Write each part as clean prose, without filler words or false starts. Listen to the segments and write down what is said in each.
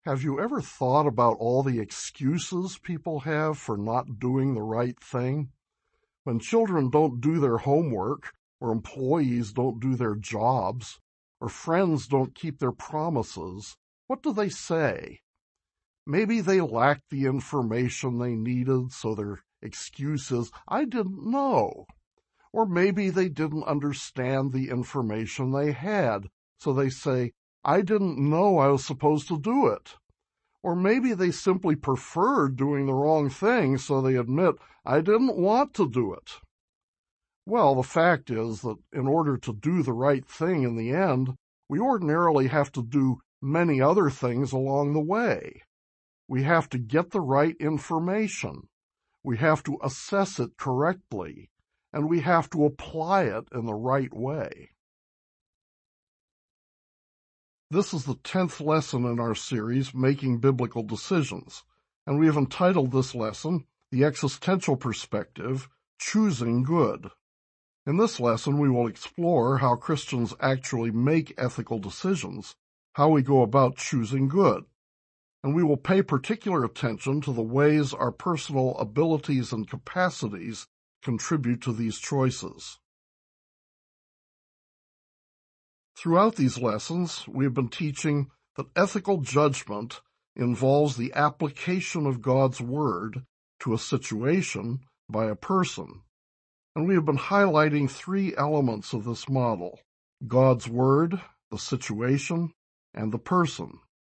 Have you ever thought about all the excuses people have for not doing the right thing? When children don't do their homework, or employees don't do their jobs, or friends don't keep their promises, what do they say? Maybe they lacked the information they needed, so their excuse is, "I didn't know." Or maybe they didn't understand the information they had, so they say, "I didn't know I was supposed to do it." Or maybe they simply preferred doing the wrong thing, so they admit, "I didn't want to do it." Well, the fact is that in order to do the right thing in the end, we ordinarily have to do many other things along the way. We have to get the right information. We have to assess it correctly, and we have to apply it in the right way. This is the 10th lesson in our series, Making Biblical Decisions, and we have entitled this lesson, The Existential Perspective, Choosing Good. In this lesson, we will explore how Christians actually make ethical decisions, how we go about choosing good, and we will pay particular attention to the ways our personal abilities and capacities contribute to these choices. Throughout these lessons, we have been teaching that ethical judgment involves the application of God's Word to a situation by a person. And we have been highlighting three elements of this model: God's Word, the situation, and the person.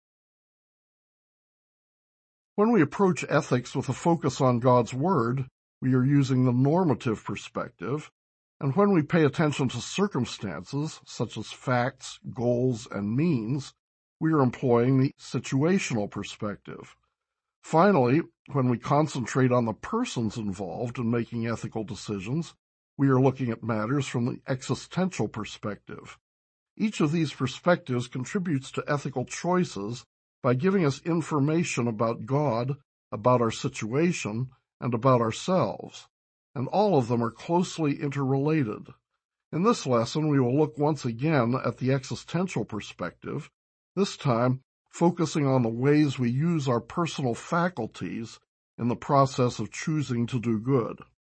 When we approach ethics with a focus on God's Word, we are using the normative perspective, and when we pay attention to circumstances, such as facts, goals, and means, we are employing the situational perspective. Finally, when we concentrate on the persons involved in making ethical decisions, we are looking at matters from the existential perspective. Each of these perspectives contributes to ethical choices by giving us information about God, about our situation, and about ourselves, and all of them are closely interrelated. In this lesson, we will look once again at the existential perspective, this time focusing on the ways we use our personal faculties in the process of choosing to do good.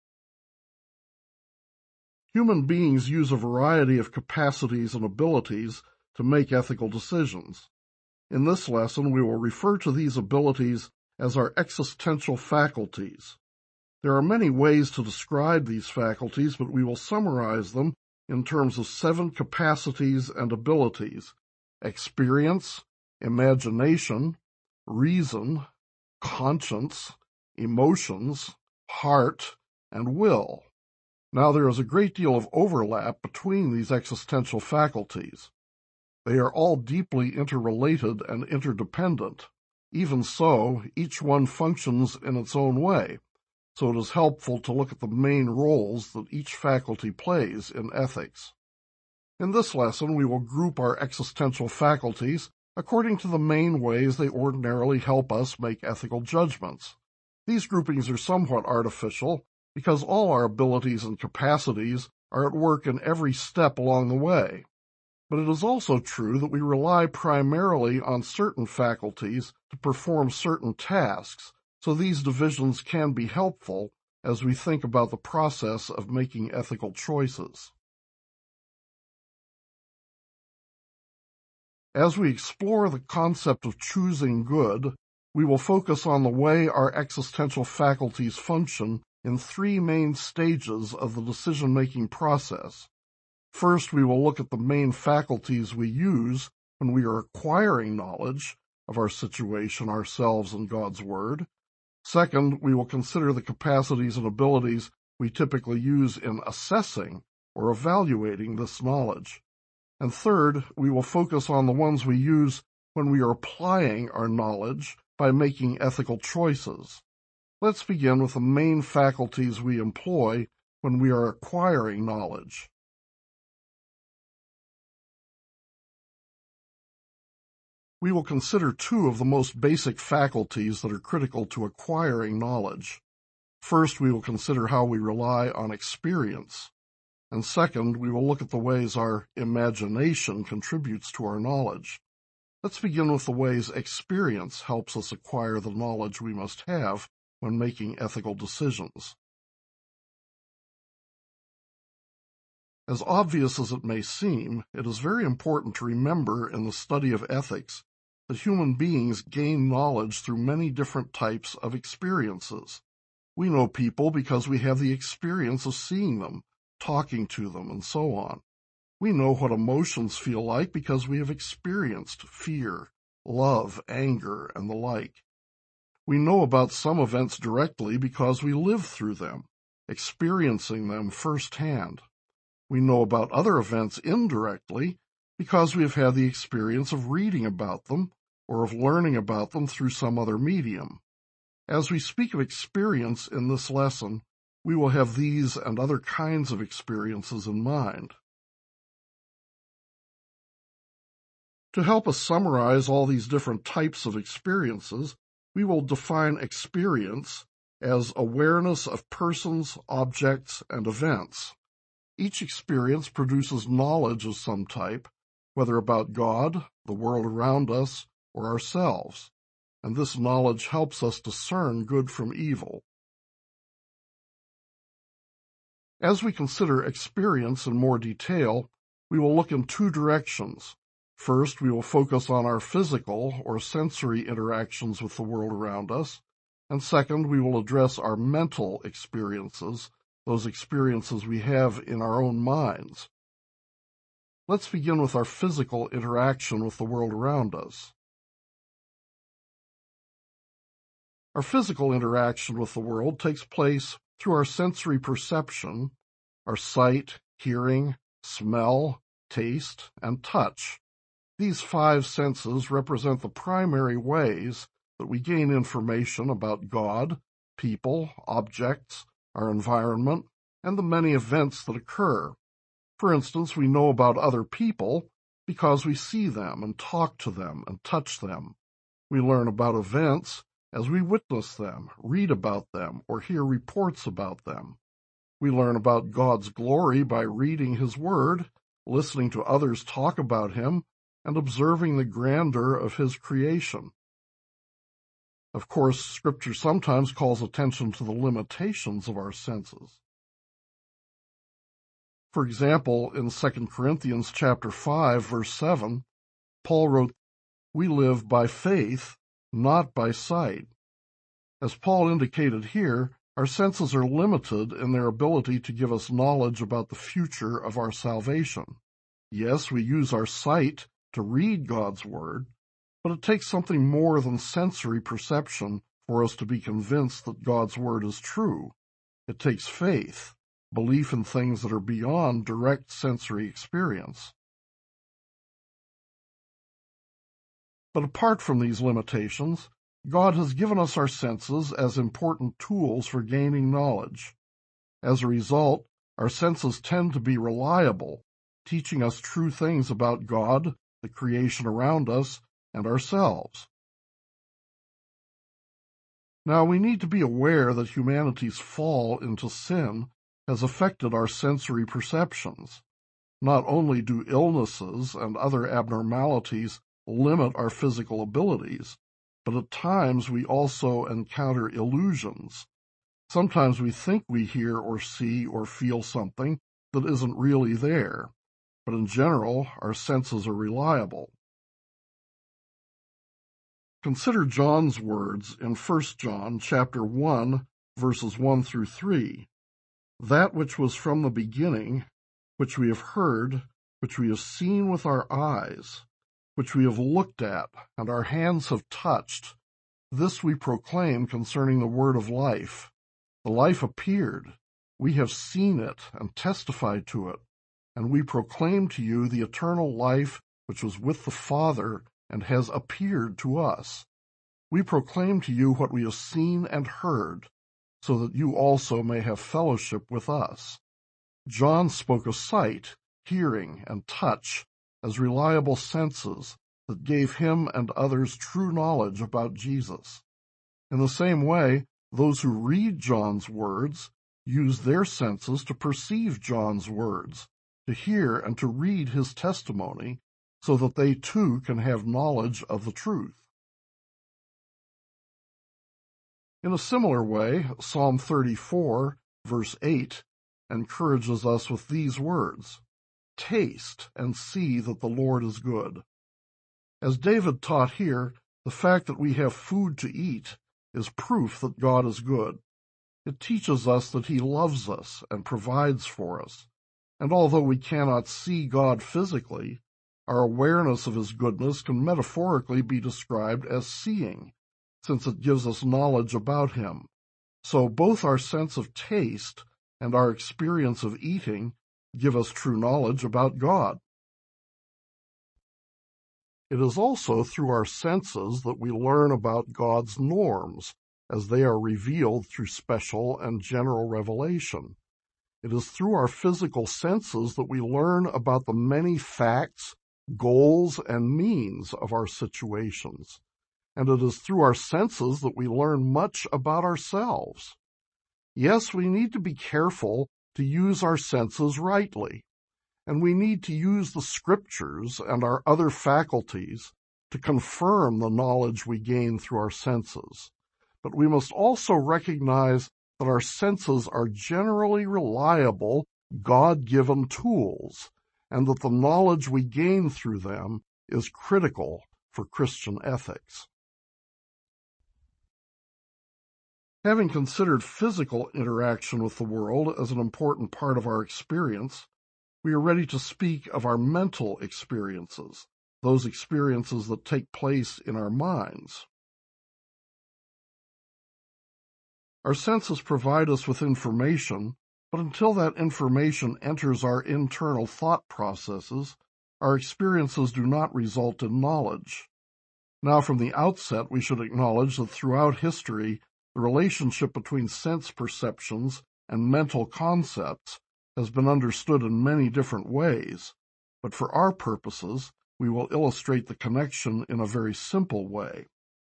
Human beings use a variety of capacities and abilities to make ethical decisions. In this lesson, we will refer to these abilities as our existential faculties. There are many ways to describe these faculties, but we will summarize them in terms of 7 capacities and abilities: experience, imagination, reason, conscience, emotions, heart, and will. Now, there is a great deal of overlap between these existential faculties. They are all deeply interrelated and interdependent. Even so, each one functions in its own way, so it is helpful to look at the main roles that each faculty plays in ethics. In this lesson, we will group our existential faculties according to the main ways they ordinarily help us make ethical judgments. These groupings are somewhat artificial because all our abilities and capacities are at work in every step along the way. But it is also true that we rely primarily on certain faculties to perform certain tasks, so these divisions can be helpful as we think about the process of making ethical choices. As we explore the concept of choosing good, we will focus on the way our existential faculties function in 3 main stages of the decision-making process. First, we will look at the main faculties we use when we are acquiring knowledge of our situation, ourselves, and God's Word. Second, we will consider the capacities and abilities we typically use in assessing or evaluating this knowledge. And third, we will focus on the ones we use when we are applying our knowledge by making ethical choices. Let's begin with the main faculties we employ when we are acquiring knowledge. We will consider 2 of the most basic faculties that are critical to acquiring knowledge. First, we will consider how we rely on experience. And second, we will look at the ways our imagination contributes to our knowledge. Let's begin with the ways experience helps us acquire the knowledge we must have when making ethical decisions. As obvious as it may seem, it is very important to remember in the study of ethics that human beings gain knowledge through many different types of experiences. We know people because we have the experience of seeing them, talking to them, and so on. We know what emotions feel like because we have experienced fear, love, anger, and the like. We know about some events directly because we live through them, experiencing them firsthand. We know about other events indirectly because we have had the experience of reading about them or of learning about them through some other medium. As we speak of experience in this lesson, we will have these and other kinds of experiences in mind. To help us summarize all these different types of experiences, we will define experience as awareness of persons, objects, and events. Each experience produces knowledge of some type, whether about God, the world around us, or ourselves, and this knowledge helps us discern good from evil. As we consider experience in more detail, we will look in two directions. First, we will focus on our physical or sensory interactions with the world around us, and second, we will address our mental experiences, those experiences we have in our own minds. Let's begin with our physical interaction with the world around us. Our physical interaction with the world takes place through our sensory perception, our sight, hearing, smell, taste, and touch. These 5 senses represent the primary ways that we gain information about God, people, objects, our environment, and the many events that occur. For instance, we know about other people because we see them and talk to them and touch them. We learn about events as we witness them, read about them, or hear reports about them. We learn about God's glory by reading His Word, listening to others talk about Him, and observing the grandeur of His creation. Of course, Scripture sometimes calls attention to the limitations of our senses. For example, in 2 Corinthians chapter 5, verse 7, Paul wrote, "We live by faith, not by sight." As Paul indicated here, our senses are limited in their ability to give us knowledge about the future of our salvation. Yes, we use our sight to read God's Word, but it takes something more than sensory perception for us to be convinced that God's Word is true. It takes faith, belief in things that are beyond direct sensory experience. But apart from these limitations, God has given us our senses as important tools for gaining knowledge. As a result, our senses tend to be reliable, teaching us true things about God, the creation around us, and ourselves. Now, we need to be aware that humanity's fall into sin has affected our sensory perceptions. Not only do illnesses and other abnormalities limit our physical abilities, but at times we also encounter illusions. Sometimes we think we hear or see or feel something that isn't really there, but in general, our senses are reliable. Consider John's words in 1 John chapter 1, verses 1 through 3. "That which was from the beginning, which we have heard, which we have seen with our eyes, which we have looked at, and our hands have touched, this we proclaim concerning the word of life. The life appeared. We have seen it and testified to it, and we proclaim to you the eternal life which was with the Father and has appeared to us. We proclaim to you what we have seen and heard, so that you also may have fellowship with us." John spoke of sight, hearing, and touch as reliable senses that gave him and others true knowledge about Jesus. In the same way, those who read John's words use their senses to perceive John's words, to hear and to read his testimony, so that they too can have knowledge of the truth. In a similar way, Psalm 34, verse 8, encourages us with these words, "Taste and see that the Lord is good." As David taught here, the fact that we have food to eat is proof that God is good. It teaches us that He loves us and provides for us. And although we cannot see God physically, our awareness of His goodness can metaphorically be described as seeing, since it gives us knowledge about Him. So both our sense of taste and our experience of eating give us true knowledge about God. It is also through our senses that we learn about God's norms, as they are revealed through special and general revelation. It is through our physical senses that we learn about the many facts, goals, and means of our situations. And it is through our senses that we learn much about ourselves. Yes, we need to be careful to use our senses rightly, and we need to use the Scriptures and our other faculties to confirm the knowledge we gain through our senses. But we must also recognize that our senses are generally reliable, God-given tools, and that the knowledge we gain through them is critical for Christian ethics. Having considered physical interaction with the world as an important part of our experience, we are ready to speak of our mental experiences, those experiences that take place in our minds. Our senses provide us with information, but until that information enters our internal thought processes, our experiences do not result in knowledge. Now, from the outset, we should acknowledge that throughout history, the relationship between sense perceptions and mental concepts has been understood in many different ways, but for our purposes, we will illustrate the connection in a very simple way.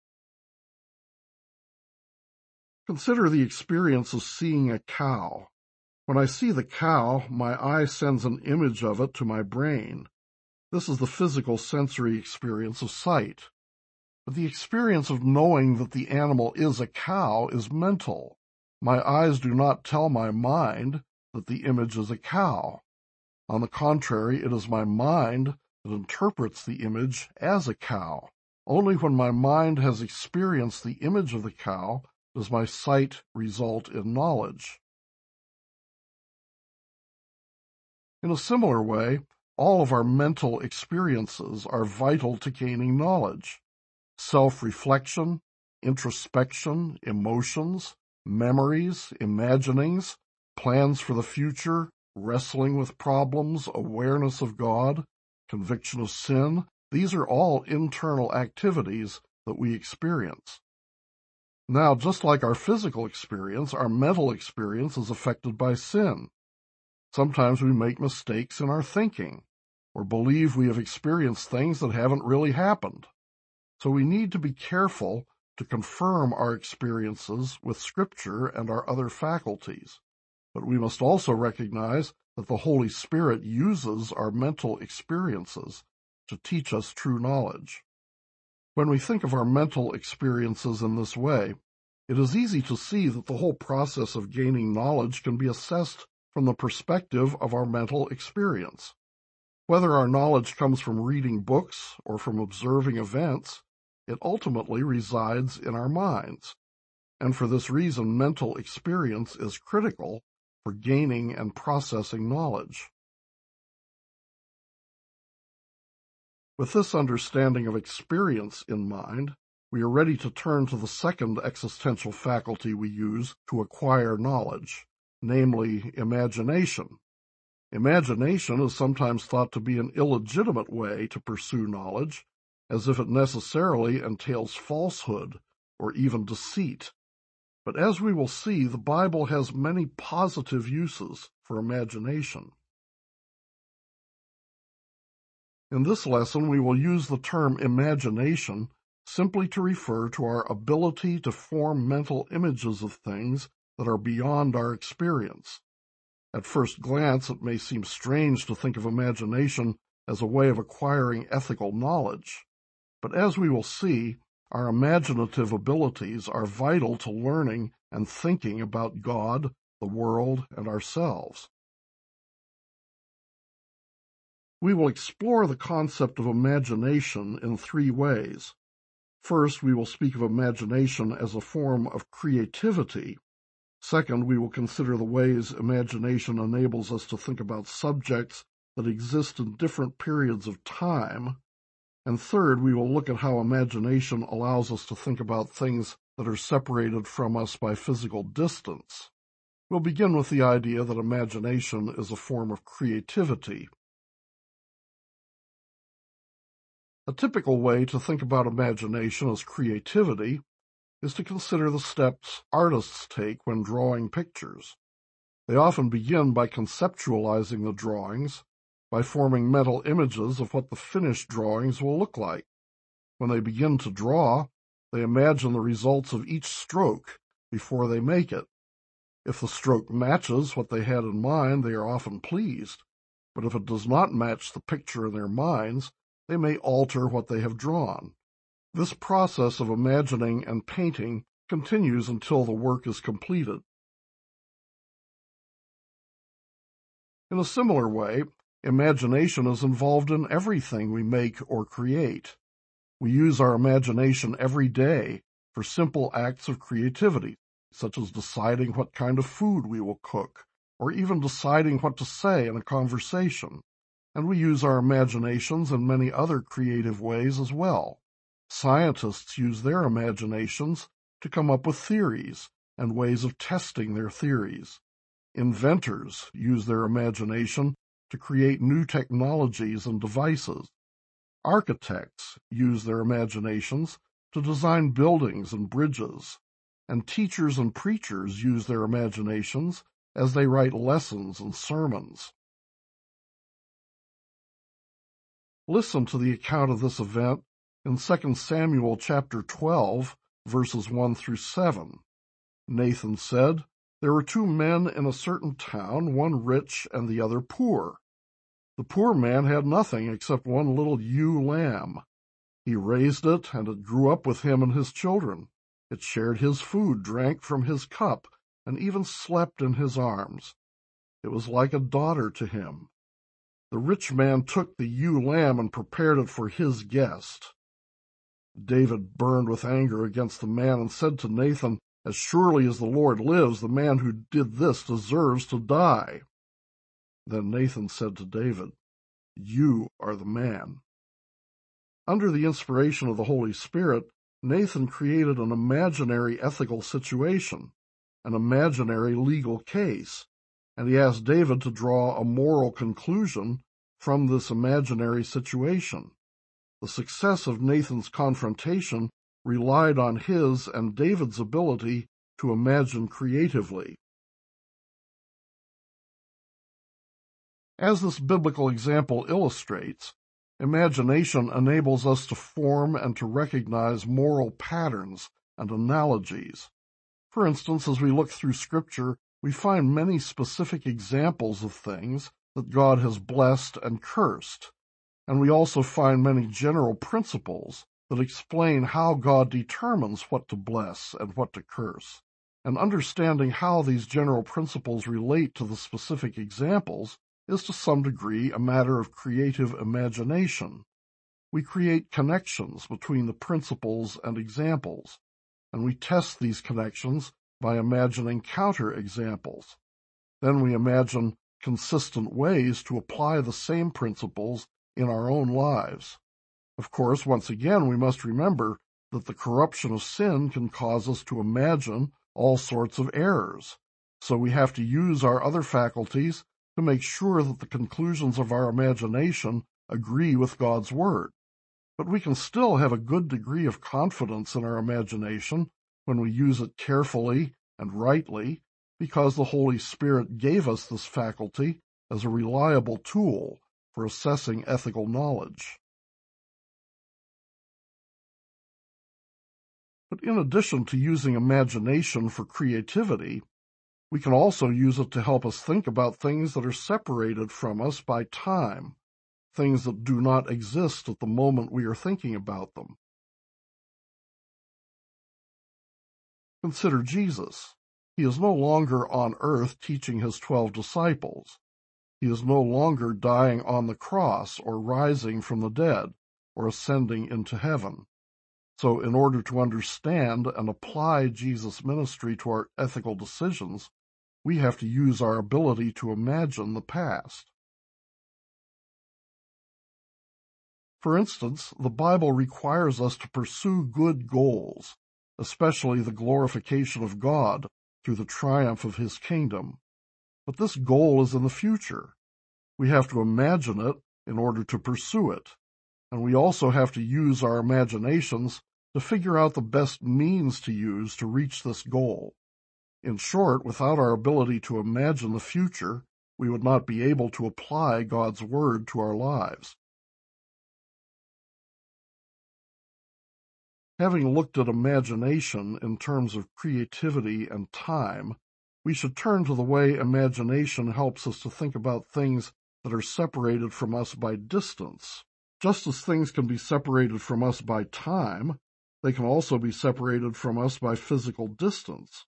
Consider the experience of seeing a cow. When I see the cow, my eye sends an image of it to my brain. This is the physical sensory experience of sight. But the experience of knowing that the animal is a cow is mental. My eyes do not tell my mind that the image is a cow. On the contrary, it is my mind that interprets the image as a cow. Only when my mind has experienced the image of the cow does my sight result in knowledge. In a similar way, all of our mental experiences are vital to gaining knowledge. Self-reflection, introspection, emotions, memories, imaginings, plans for the future, wrestling with problems, awareness of God, conviction of sin, these are all internal activities that we experience. Now, just like our physical experience, our mental experience is affected by sin. Sometimes we make mistakes in our thinking, or believe we have experienced things that haven't really happened. So we need to be careful to confirm our experiences with Scripture and our other faculties. But we must also recognize that the Holy Spirit uses our mental experiences to teach us true knowledge. When we think of our mental experiences in this way, it is easy to see that the whole process of gaining knowledge can be assessed from the perspective of our mental experience. Whether our knowledge comes from reading books or from observing events, it ultimately resides in our minds. And for this reason, mental experience is critical for gaining and processing knowledge. With this understanding of experience in mind, we are ready to turn to the second existential faculty we use to acquire knowledge, namely imagination. Imagination is sometimes thought to be an illegitimate way to pursue knowledge, as if it necessarily entails falsehood or even deceit. But as we will see, the Bible has many positive uses for imagination. In this lesson, we will use the term imagination simply to refer to our ability to form mental images of things that are beyond our experience. At first glance, it may seem strange to think of imagination as a way of acquiring ethical knowledge. But as we will see, our imaginative abilities are vital to learning and thinking about God, the world, and ourselves. We will explore the concept of imagination in three ways. First, we will speak of imagination as a form of creativity. Second, we will consider the ways imagination enables us to think about subjects that exist in different periods of time. And third, we will look at how imagination allows us to think about things that are separated from us by physical distance. We'll begin with the idea that imagination is a form of creativity. A typical way to think about imagination as creativity is to consider the steps artists take when drawing pictures. They often begin by conceptualizing the drawings, by forming mental images of what the finished drawings will look like. When they begin to draw, they imagine the results of each stroke before they make it. If the stroke matches what they had in mind, they are often pleased, but if it does not match the picture in their minds, they may alter what they have drawn. This process of imagining and painting continues until the work is completed. In a similar way, imagination is involved in everything we make or create. We use our imagination every day for simple acts of creativity, such as deciding what kind of food we will cook, or even deciding what to say in a conversation. And we use our imaginations in many other creative ways as well. Scientists use their imaginations to come up with theories and ways of testing their theories. Inventors use their imagination to create new technologies and devices. Architects use their imaginations to design buildings and bridges. And teachers and preachers use their imaginations as they write lessons and sermons. Listen to the account of this event in 2 Samuel chapter 12, verses 1 through 7. Nathan said, "There were two men in a certain town, one rich and the other poor. The poor man had nothing except one little ewe lamb. He raised it, and it grew up with him and his children. It shared his food, drank from his cup, and even slept in his arms. It was like a daughter to him. The rich man took the ewe lamb and prepared it for his guest." David burned with anger against the man and said to Nathan, "As surely as the Lord lives, the man who did this deserves to die." Then Nathan said to David, "You are the man." Under the inspiration of the Holy Spirit, Nathan created an imaginary ethical situation, an imaginary legal case, and he asked David to draw a moral conclusion from this imaginary situation. The success of Nathan's confrontation relied on his and David's ability to imagine creatively. As this biblical example illustrates, imagination enables us to form and to recognize moral patterns and analogies. For instance, as we look through Scripture, we find many specific examples of things that God has blessed and cursed, and we also find many general principles that explain how God determines what to bless and what to curse. And understanding how these general principles relate to the specific examples is to some degree a matter of creative imagination. We create connections between the principles and examples, and we test these connections by imagining counter-examples. Then we imagine consistent ways to apply the same principles in our own lives. Of course, once again, we must remember that the corruption of sin can cause us to imagine all sorts of errors. So we have to use our other faculties to make sure that the conclusions of our imagination agree with God's Word. But we can still have a good degree of confidence in our imagination when we use it carefully and rightly, because the Holy Spirit gave us this faculty as a reliable tool for assessing ethical knowledge. But in addition to using imagination for creativity, we can also use it to help us think about things that are separated from us by time. things that do not exist at the moment we are thinking about them. Consider Jesus. He is no longer on earth teaching his 12 disciples. He is no longer dying on the cross or rising from the dead or ascending into heaven. So in order to understand and apply Jesus' ministry to our ethical decisions, we have to use our ability to imagine the past. For instance, the Bible requires us to pursue good goals, especially the glorification of God through the triumph of his kingdom. But this goal is in the future. We have to imagine it in order to pursue it. And we also have to use our imaginations to figure out the best means to use to reach this goal. In short, without our ability to imagine the future, we would not be able to apply God's word to our lives. Having looked at imagination in terms of creativity and time, we should turn to the way imagination helps us to think about things that are separated from us by distance. Just as things can be separated from us by time, they can also be separated from us by physical distance.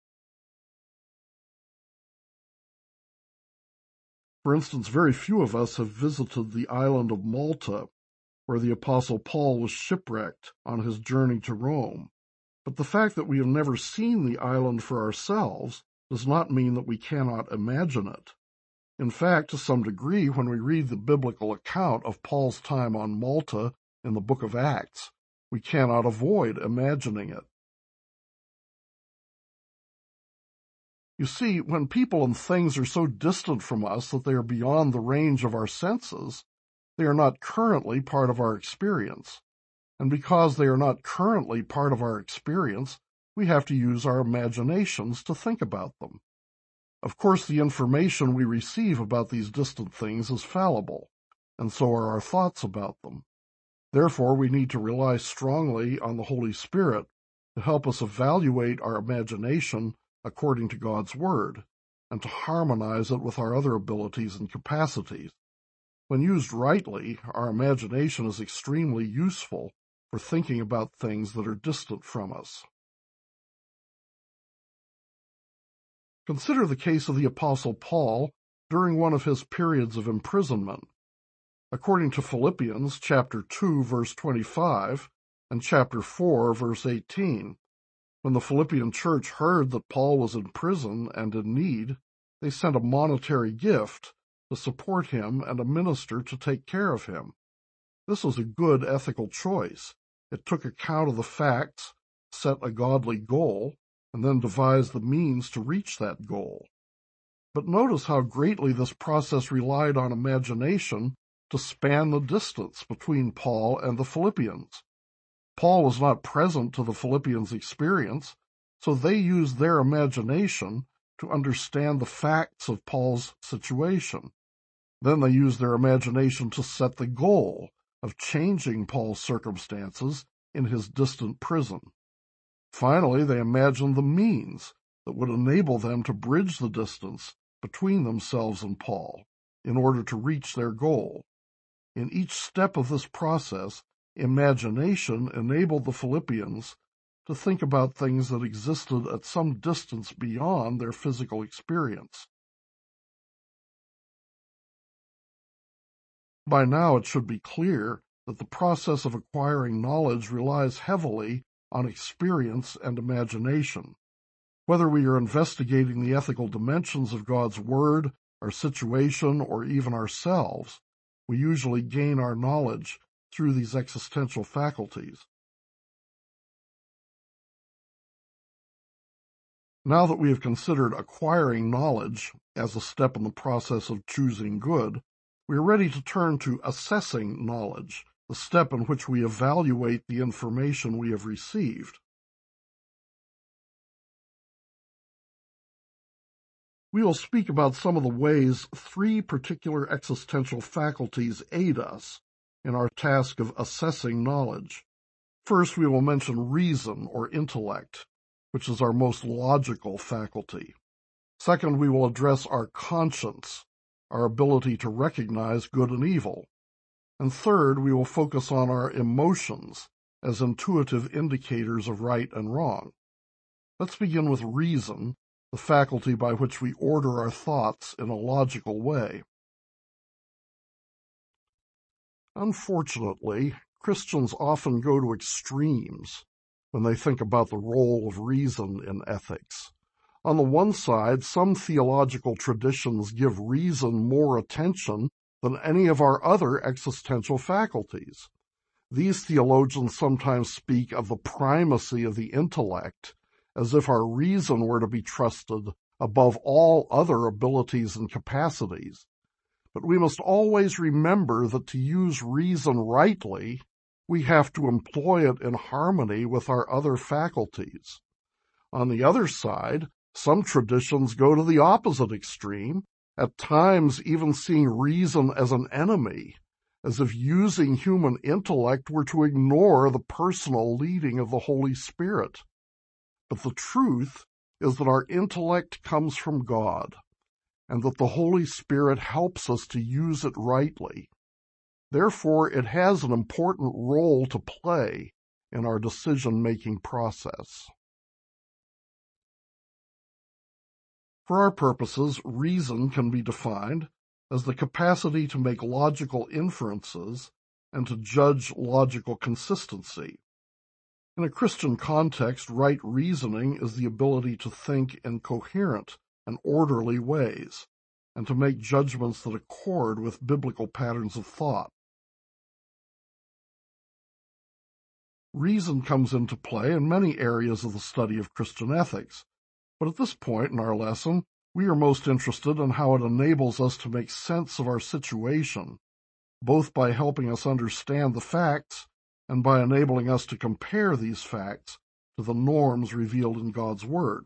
For instance, very few of us have visited the island of Malta, where the Apostle Paul was shipwrecked on his journey to Rome. But the fact that we have never seen the island for ourselves does not mean that we cannot imagine it. In fact, to some degree, when we read the biblical account of Paul's time on Malta in the book of Acts, we cannot avoid imagining it. You see, when people and things are so distant from us that they are beyond the range of our senses, they are not currently part of our experience. And because they are not currently part of our experience, we have to use our imaginations to think about them. Of course, the information we receive about these distant things is fallible, and so are our thoughts about them. Therefore, we need to rely strongly on the Holy Spirit to help us evaluate our imagination according to God's Word, and to harmonize it with our other abilities and capacities. When used rightly, our imagination is extremely useful for thinking about things that are distant from us. Consider the case of the Apostle Paul during one of his periods of imprisonment. According to Philippians chapter 2, verse 25, and chapter 4, verse 18, when the Philippian church heard that Paul was in prison and in need, they sent a monetary gift to support him and a minister to take care of him. This was a good ethical choice. It took account of the facts, set a godly goal, and then devised the means to reach that goal. But notice how greatly this process relied on imagination to span the distance between Paul and the Philippians. Paul was not present to the Philippians' experience, so they used their imagination to understand the facts of Paul's situation. Then they used their imagination to set the goal of changing Paul's circumstances in his distant prison. Finally, they imagined the means that would enable them to bridge the distance between themselves and Paul in order to reach their goal. In each step of this process, imagination enabled the Philippians to think about things that existed at some distance beyond their physical experience. By now it should be clear that the process of acquiring knowledge relies heavily on experience and imagination. Whether we are investigating the ethical dimensions of God's Word, our situation, or even ourselves, we usually gain our knowledge through these existential faculties. Now that we have considered acquiring knowledge as a step in the process of choosing good, we are ready to turn to assessing knowledge, the step in which we evaluate the information we have received. We will speak about some of the ways three particular existential faculties aid us in our task of assessing knowledge. First, we will mention reason or intellect, which is our most logical faculty. Second, we will address our conscience, our ability to recognize good and evil. And third, we will focus on our emotions as intuitive indicators of right and wrong. Let's begin with reason, the faculty by which we order our thoughts in a logical way. Unfortunately, Christians often go to extremes when they think about the role of reason in ethics. On the one side, some theological traditions give reason more attention than any of our other existential faculties. These theologians sometimes speak of the primacy of the intellect, as if our reason were to be trusted above all other abilities and capacities. But we must always remember that to use reason rightly, we have to employ it in harmony with our other faculties. On the other side, some traditions go to the opposite extreme, at times even seeing reason as an enemy, as if using human intellect were to ignore the personal leading of the Holy Spirit. But the truth is that our intellect comes from God, and that the Holy Spirit helps us to use it rightly. Therefore, it has an important role to play in our decision-making process. For our purposes, reason can be defined as the capacity to make logical inferences and to judge logical consistency. In a Christian context, right reasoning is the ability to think in coherent and orderly ways, and to make judgments that accord with biblical patterns of thought. Reason comes into play in many areas of the study of Christian ethics, but at this point in our lesson, we are most interested in how it enables us to make sense of our situation, both by helping us understand the facts and by enabling us to compare these facts to the norms revealed in God's Word.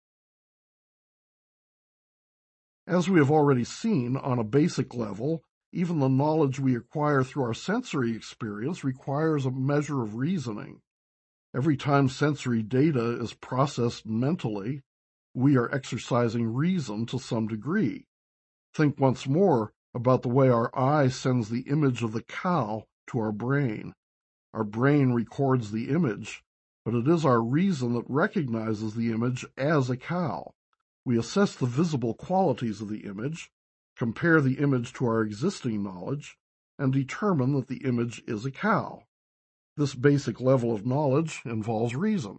As we have already seen, on a basic level, even the knowledge we acquire through our sensory experience requires a measure of reasoning. Every time sensory data is processed mentally, we are exercising reason to some degree. Think once more about the way our eye sends the image of the cow to our brain. Our brain records the image, but it is our reason that recognizes the image as a cow. We assess the visible qualities of the image, compare the image to our existing knowledge, and determine that the image is a cow. This basic level of knowledge involves reason.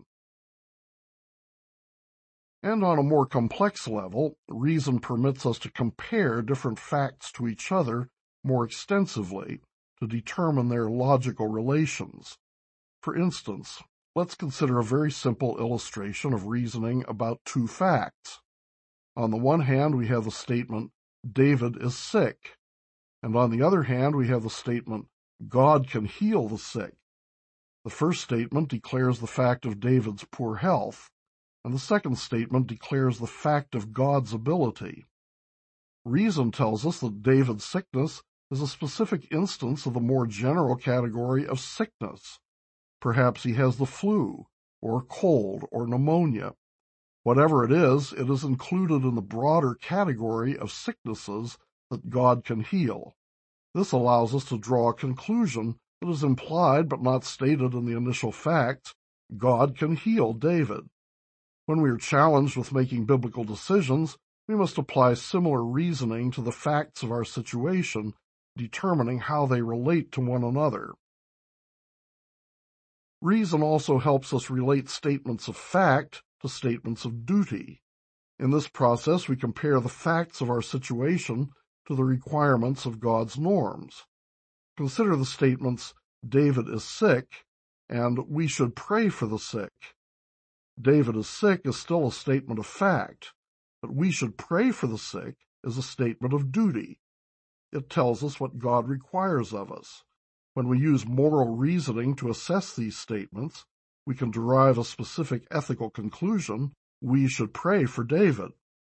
And on a more complex level, reason permits us to compare different facts to each other more extensively to determine their logical relations. For instance, let's consider a very simple illustration of reasoning about two facts. On the one hand, we have the statement, David is sick, and on the other hand, we have the statement, God can heal the sick. The first statement declares the fact of David's poor health, and the second statement declares the fact of God's ability. Reason tells us that David's sickness is a specific instance of the more general category of sickness. Perhaps he has the flu, or cold, or pneumonia. Whatever it is included in the broader category of sicknesses that God can heal. This allows us to draw a conclusion that is implied but not stated in the initial facts. God can heal David. When we are challenged with making biblical decisions, we must apply similar reasoning to the facts of our situation, determining how they relate to one another. Reason also helps us relate statements of fact to statements of duty. In this process, we compare the facts of our situation to the requirements of God's norms. Consider the statements, David is sick, and we should pray for the sick. David is sick is still a statement of fact, but we should pray for the sick is a statement of duty. It tells us what God requires of us. When we use moral reasoning to assess these statements, we can derive a specific ethical conclusion. We should pray for David.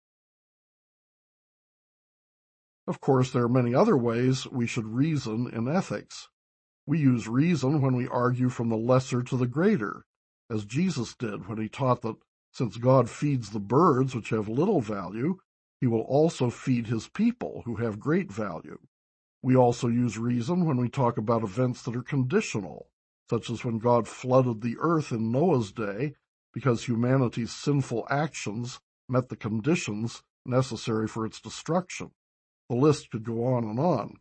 Of course, there are many other ways we should reason in ethics. We use reason when we argue from the lesser to the greater, as Jesus did when he taught that since God feeds the birds which have little value, he will also feed his people who have great value. We also use reason when we talk about events that are conditional, such as when God flooded the earth in Noah's day because humanity's sinful actions met the conditions necessary for its destruction. The list could go on and on.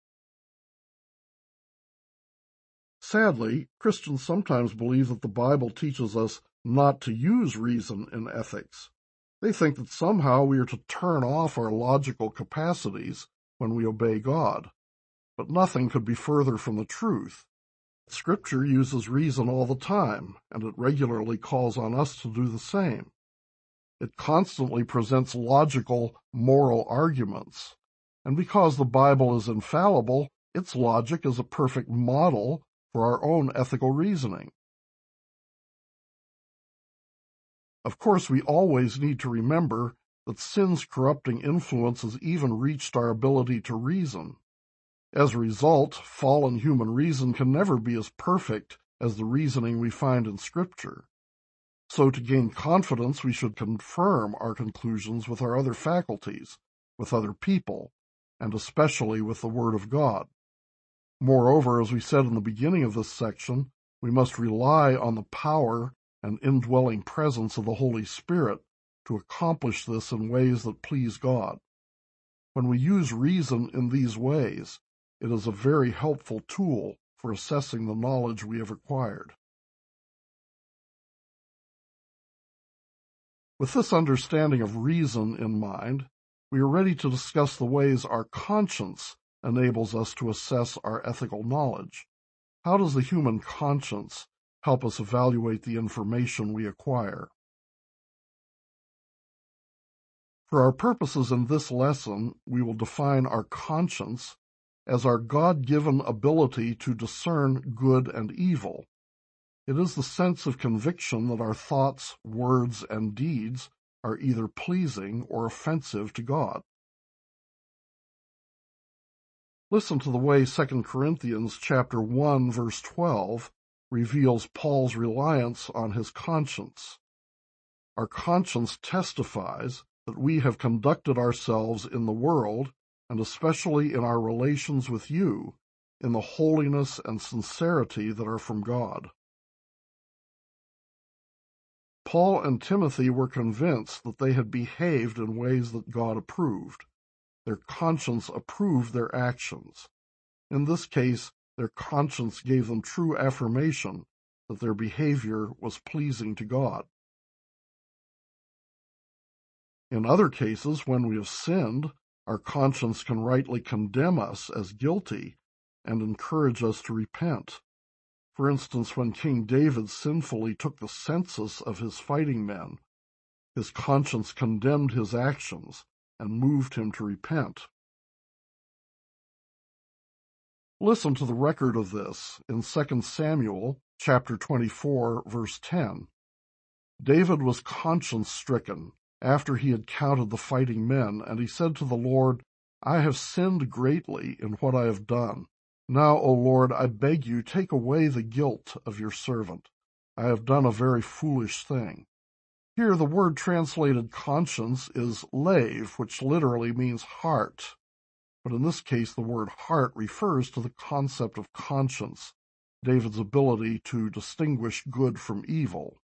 Sadly, Christians sometimes believe that the Bible teaches us not to use reason in ethics. They think that somehow we are to turn off our logical capacities when we obey God. But nothing could be further from the truth. Scripture uses reason all the time, and it regularly calls on us to do the same. It constantly presents logical, moral arguments. And because the Bible is infallible, its logic is a perfect model for our own ethical reasoning. Of course, we always need to remember that sin's corrupting influence has even reached our ability to reason. As a result, fallen human reason can never be as perfect as the reasoning we find in Scripture. So to gain confidence, we should confirm our conclusions with our other faculties, with other people, and especially with the Word of God. Moreover, as we said in the beginning of this section, we must rely on the power and indwelling presence of the Holy Spirit to accomplish this in ways that please God. When we use reason in these ways, it is a very helpful tool for assessing the knowledge we have acquired. With this understanding of reason in mind, we are ready to discuss the ways our conscience enables us to assess our ethical knowledge. How does the human conscience help us evaluate the information we acquire? For our purposes in this lesson, we will define our conscience as our God-given ability to discern good and evil. It is the sense of conviction that our thoughts, words, and deeds are either pleasing or offensive to God. Listen to the way 2 Corinthians chapter 1, verse 12 reveals Paul's reliance on his conscience. Our conscience testifies that we have conducted ourselves in the world, and especially in our relations with you, in the holiness and sincerity that are from God. Paul and Timothy were convinced that they had behaved in ways that God approved. Their conscience approved their actions. In this case, their conscience gave them true affirmation that their behavior was pleasing to God. In other cases, when we have sinned, our conscience can rightly condemn us as guilty and encourage us to repent. For instance, when King David sinfully took the census of his fighting men, his conscience condemned his actions and moved him to repent. Listen to the record of this in 2 Samuel chapter 24, verse 10. David was conscience-stricken after he had counted the fighting men, and he said to the Lord, I have sinned greatly in what I have done. Now, O Lord, I beg you, take away the guilt of your servant. I have done a very foolish thing. Here the word translated conscience is lave, which literally means heart. But in this case, the word heart refers to the concept of conscience, David's ability to distinguish good from evil.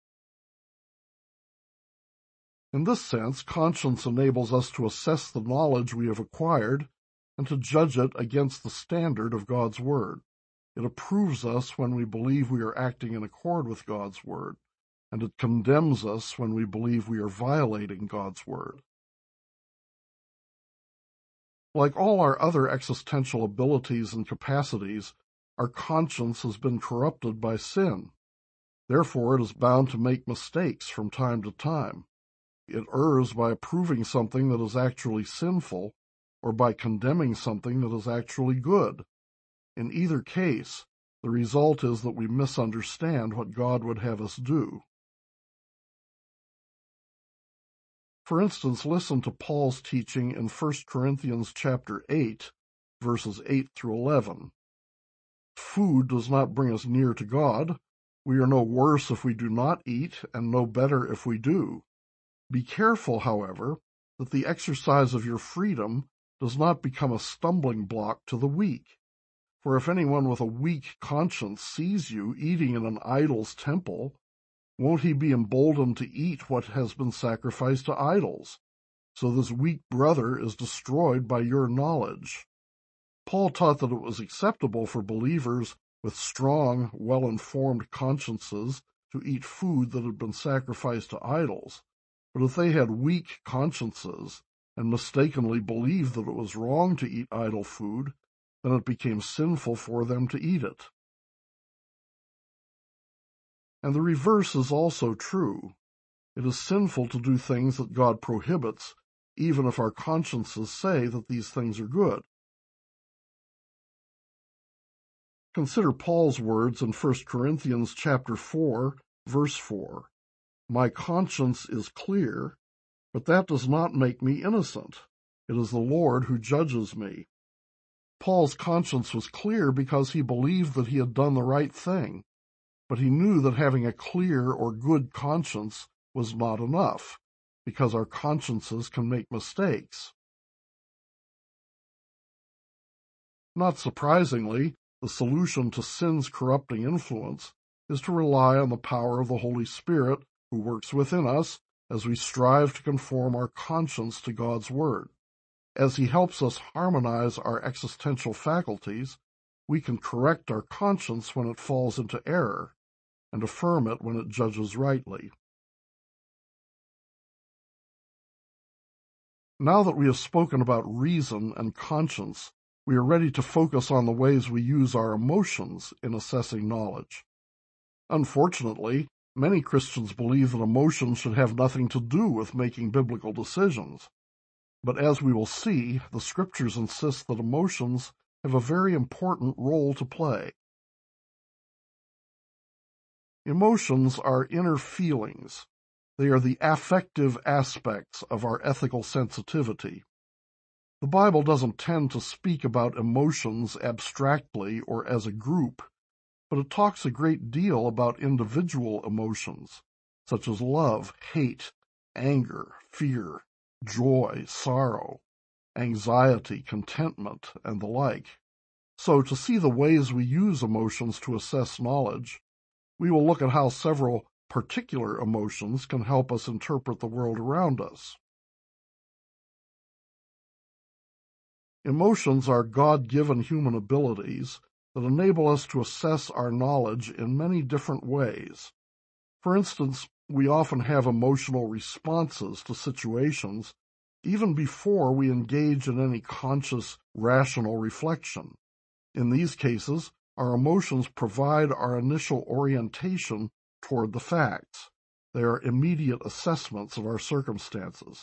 In this sense, conscience enables us to assess the knowledge we have acquired and to judge it against the standard of God's Word. It approves us when we believe we are acting in accord with God's Word, and it condemns us when we believe we are violating God's Word. Like all our other existential abilities and capacities, our conscience has been corrupted by sin. Therefore, it is bound to make mistakes from time to time. It errs by approving something that is actually sinful, or by condemning something that is actually good. In either case, the result is that we misunderstand what God would have us do. For instance, listen to Paul's teaching in 1 Corinthians chapter 8, verses 8 through 11. Food does not bring us near to God. We are no worse if we do not eat, and no better if we do. Be careful, however, that the exercise of your freedom does not become a stumbling block to the weak. For if anyone with a weak conscience sees you eating in an idol's temple, won't he be emboldened to eat what has been sacrificed to idols? So this weak brother is destroyed by your knowledge. Paul taught that it was acceptable for believers with strong, well-informed consciences to eat food that had been sacrificed to idols. But if they had weak consciences and mistakenly believed that it was wrong to eat idol food, then it became sinful for them to eat it. And the reverse is also true. It is sinful to do things that God prohibits, even if our consciences say that these things are good. Consider Paul's words in 1 Corinthians chapter 4, verse 4. My conscience is clear, but that does not make me innocent. It is the Lord who judges me. Paul's conscience was clear because he believed that he had done the right thing, but he knew that having a clear or good conscience was not enough, because our consciences can make mistakes. Not surprisingly, the solution to sin's corrupting influence is to rely on the power of the Holy Spirit who works within us as we strive to conform our conscience to God's Word. As He helps us harmonize our existential faculties, we can correct our conscience when it falls into error and affirm it when it judges rightly. Now that we have spoken about reason and conscience, we are ready to focus on the ways we use our emotions in assessing knowledge. Unfortunately, many Christians believe that emotions should have nothing to do with making biblical decisions. But as we will see, the Scriptures insist that emotions have a very important role to play. Emotions are inner feelings. They are the affective aspects of our ethical sensitivity. The Bible doesn't tend to speak about emotions abstractly or as a group, but it talks a great deal about individual emotions, such as love, hate, anger, fear, joy, sorrow, anxiety, contentment, and the like. So, to see the ways we use emotions to assess knowledge, we will look at how several particular emotions can help us interpret the world around us. Emotions are God-given human abilities that enable us to assess our knowledge in many different ways. For instance, we often have emotional responses to situations even before we engage in any conscious, rational reflection. In these cases, our emotions provide our initial orientation toward the facts. They are immediate assessments of our circumstances.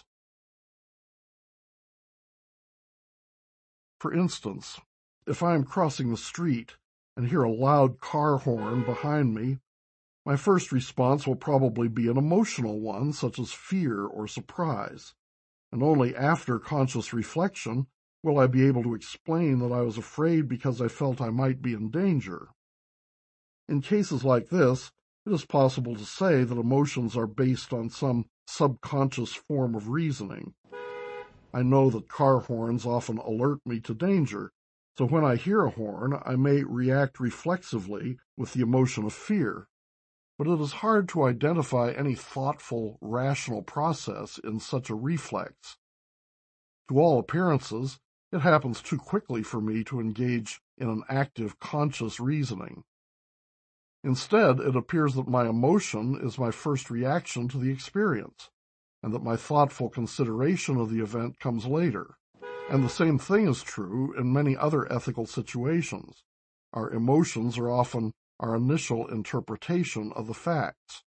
For instance, if I am crossing the street and hear a loud car horn behind me, my first response will probably be an emotional one, such as fear or surprise, and only after conscious reflection will I be able to explain that I was afraid because I felt I might be in danger. In cases like this, it is possible to say that emotions are based on some subconscious form of reasoning. I know that car horns often alert me to danger, so when I hear a horn, I may react reflexively with the emotion of fear. But it is hard to identify any thoughtful, rational process in such a reflex. To all appearances, it happens too quickly for me to engage in an active, conscious reasoning. Instead, it appears that my emotion is my first reaction to the experience, and that my thoughtful consideration of the event comes later. And the same thing is true in many other ethical situations. Our emotions are often our initial interpretation of the facts.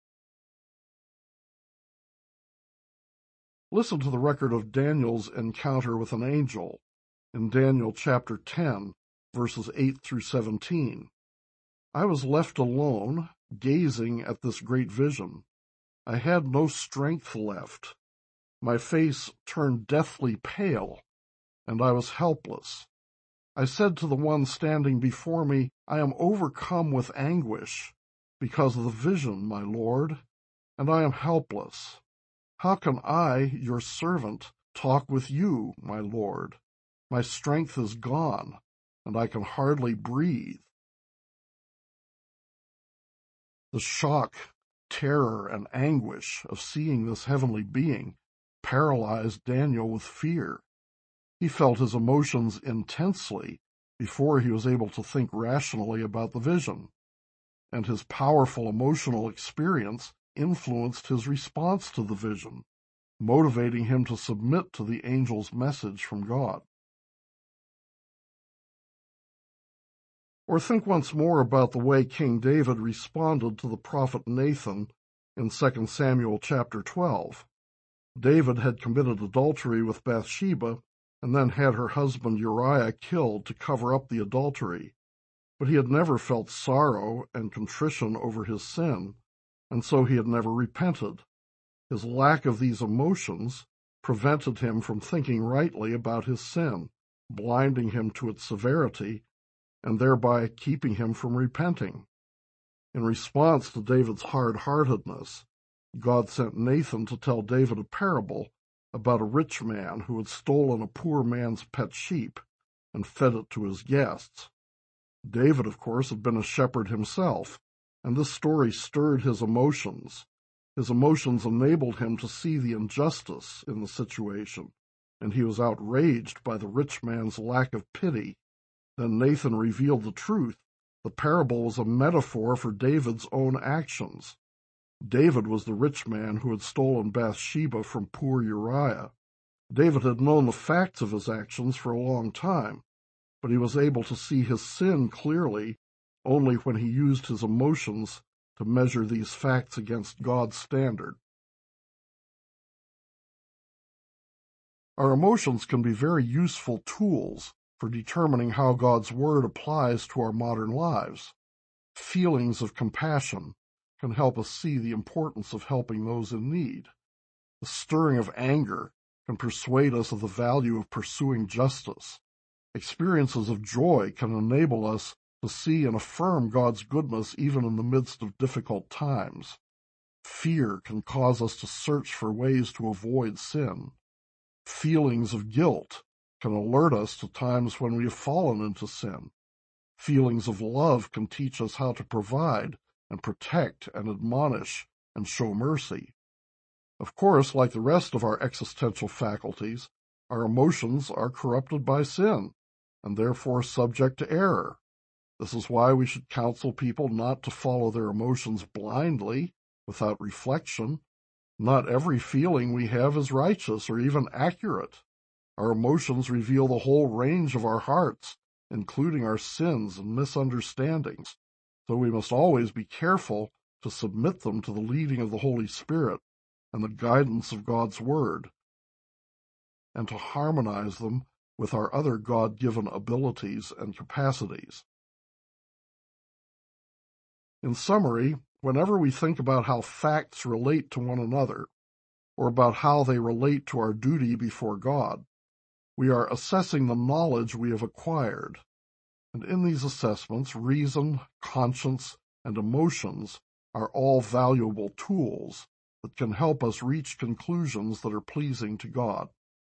Listen to the record of Daniel's encounter with an angel in Daniel chapter 10, verses 8 through 17. I was left alone, gazing at this great vision. I had no strength left. My face turned deathly pale, and I was helpless. I said to the one standing before me, I am overcome with anguish because of the vision, my Lord, and I am helpless. How can I, your servant, talk with you, my Lord? My strength is gone, and I can hardly breathe. The shock, terror, and anguish of seeing this heavenly being paralyzed Daniel with fear. He felt his emotions intensely before he was able to think rationally about the vision, and his powerful emotional experience influenced his response to the vision, motivating him to submit to the angel's message from God. Or think once more about the way King David responded to the prophet Nathan in 2 Samuel chapter 12. David had committed adultery with Bathsheba and then had her husband Uriah killed to cover up the adultery. But he had never felt sorrow and contrition over his sin, and so he had never repented. His lack of these emotions prevented him from thinking rightly about his sin, blinding him to its severity, and thereby keeping him from repenting. In response to David's hard-heartedness, God sent Nathan to tell David a parable about a rich man who had stolen a poor man's pet sheep and fed it to his guests. David, of course, had been a shepherd himself, and this story stirred his emotions. His emotions enabled him to see the injustice in the situation, and he was outraged by the rich man's lack of pity. Then Nathan revealed the truth. The parable was a metaphor for David's own actions. David was the rich man who had stolen Bathsheba from poor Uriah. David had known the facts of his actions for a long time, but he was able to see his sin clearly only when he used his emotions to measure these facts against God's standard. Our emotions can be very useful tools for determining how God's Word applies to our modern lives. Feelings of compassion can help us see the importance of helping those in need. The stirring of anger can persuade us of the value of pursuing justice. Experiences of joy can enable us to see and affirm God's goodness even in the midst of difficult times. Fear can cause us to search for ways to avoid sin. Feelings of guilt can alert us to times when we have fallen into sin. Feelings of love can teach us how to provide and protect and admonish and show mercy. Of course, like the rest of our existential faculties, our emotions are corrupted by sin and therefore subject to error. This is why we should counsel people not to follow their emotions blindly without reflection. Not every feeling we have is righteous or even accurate. Our emotions reveal the whole range of our hearts, including our sins and misunderstandings, so we must always be careful to submit them to the leading of the Holy Spirit and the guidance of God's Word, and to harmonize them with our other God-given abilities and capacities. In summary, whenever we think about how facts relate to one another, or about how they relate to our duty before God, we are assessing the knowledge we have acquired. And in these assessments, reason, conscience, and emotions are all valuable tools that can help us reach conclusions that are pleasing to God.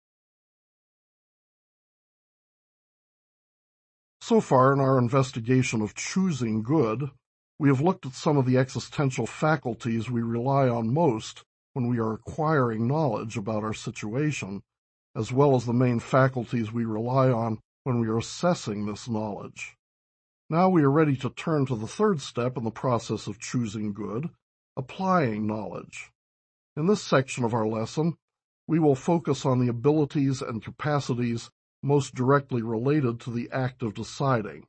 So far in our investigation of choosing good, we have looked at some of the existential faculties we rely on most when we are acquiring knowledge about our situation, as well as the main faculties we rely on when we are assessing this knowledge. Now we are ready to turn to the third step in the process of choosing good, applying knowledge. In this section of our lesson, we will focus on the abilities and capacities most directly related to the act of deciding.